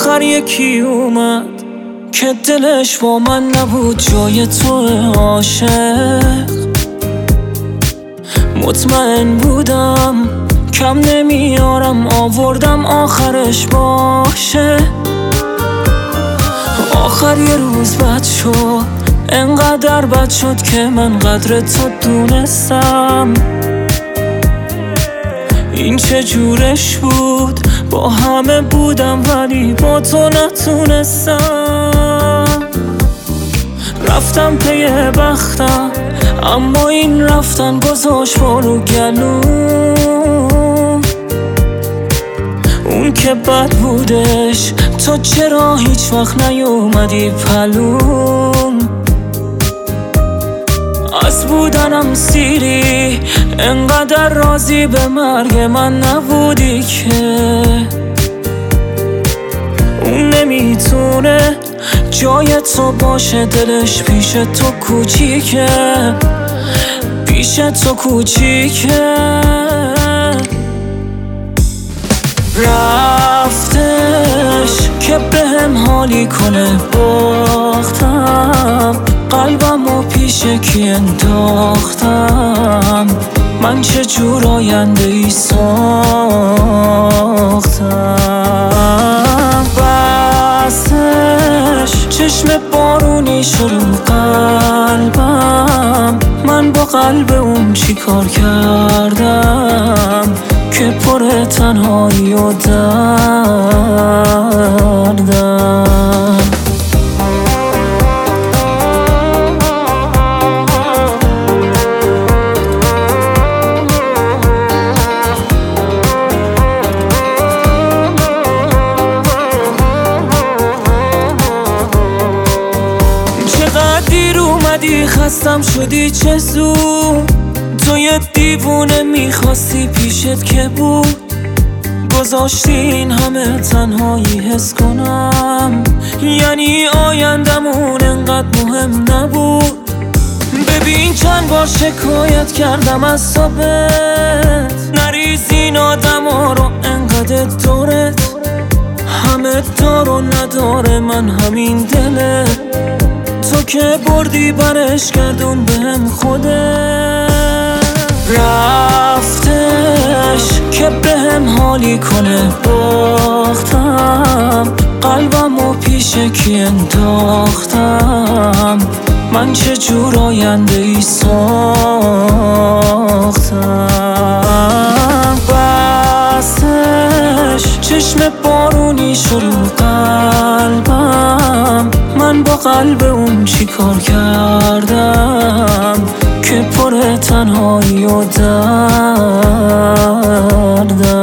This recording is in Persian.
آخر یکی اومد که دلش با من نبود جای تو عاشق. مطمئن بودم کم نمیارم آوردم آخرش باشه. آخر یه روز بد شد، انقدر بد شد که من قدر تو دونستم. این چه جورش بود، با همه بودم ولی با تو نتونستم. رفتم پی بختم اما این رفتن گذاشت بارو گلوم. اون که بد بودش تو چرا هیچ وقت نیومدی پلوم. از بودنم سیری انقدر راضی به مرگ من نبودی که اون نمیتونه جای تو باشه. دلش پیش تو کوچیکه، پیش تو کوچیکه. رفتش که بهم حالی کنه باختم. قلبمو پیش کی انداختم؟ من چه جور آینده ای ساختم؟ بسش چشم بارونی شروع قلبم. من با قلب اون چی کار کردم که پر تنهایی و دردم. خستم شدی چه زود، تو یه دیوونه میخواستی پیشت که بود. گذاشتی این همه تنهایی حس کنم، یعنی آیندمون انقدر مهم نبود. ببین چند بار شکایت کردم از صبحت، نریزین آدم ها رو انقدر دورت. همه دار و نداره من همین دله، تو که بردی برش گردون بهم خوده. رفتش که بهم حالی کنه باختم. قلبمو پیش کی انداختم؟ من چه جور آینده ای ساختم؟ بسش چشم بارونی شروع قلبم. من با قلب اون چی کار کردم که پر تنهایی و دردم.